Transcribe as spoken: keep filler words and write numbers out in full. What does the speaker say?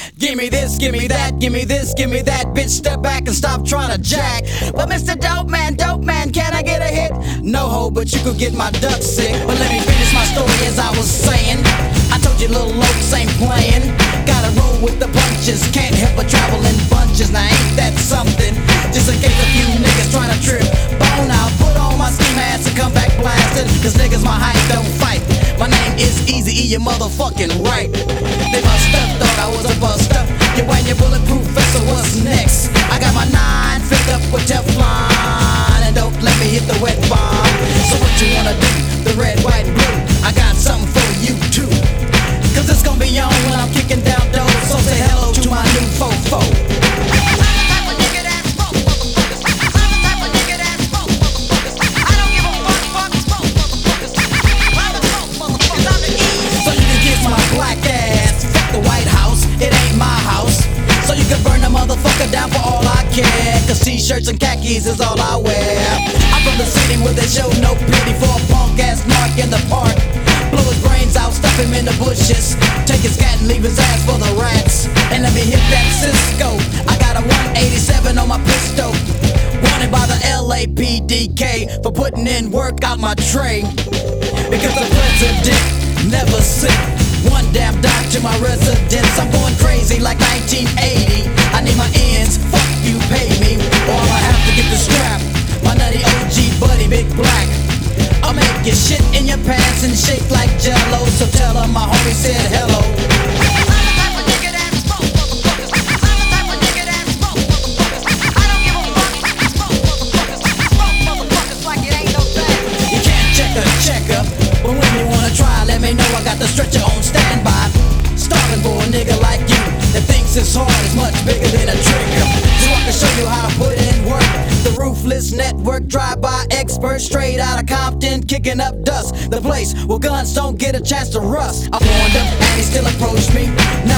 Give me this, give me that, give me this, give me that. Bitch, step back and stop trying to jack. But Mister Dope Man, Dope Man, can I get a hit? No ho, but you could get my duck sick. But let me finish my story as I was saying. I told you little Lokes ain't playing. Gotta roll with the punches, can't help but travel in bunches. Now ain't that something? Just in case a few niggas trying to trip bone out, put on my ski mask and come back blasted. Cause niggas my height don't fight. My name is Eazy-E, you motherfucking right. They must have thought I was a buster. You ain't your bulletproof vest, so what's next? I got my nine filled up with Teflon, and don't let me hit the wet bomb. So what you wanna do? The red, white, and blue. I got something for you too. Cause it's gonna be on when I'm kicking down doors. So say hello to my new fofo. Motherfucker down for all I care. Cause t-shirts and khakis is all I wear. I'm from the city where they show no pity for a punk ass narc in the park. Blow his brains out, stuff him in the bushes. Take his cat and leave his ass for the rats. And let me hit that Cisco. I got a one eighty-seven on my pistol. Wanted by the L A P D K for putting in work out my tray. Because the president never sick. One damn dime to my residence. I'm going crazy like nineteen eighty. I need my ends, fuck you, pay me, or I have to get the strap. My nutty O G buddy, Big Black. I'll make you shit in your pants and shake like Jello. So tell her my homie said hello. You can't check a checker, but when you wanna try, let me know I got the stretcher on standby. Starving for a nigga like you that thinks his heart is much bigger than a trigger. So I can show you how to put in work. The Ruthless Network, drive-by expert, straight out of Compton, kicking up dust. The place where guns don't get a chance to rust. I warned him and he still approached me.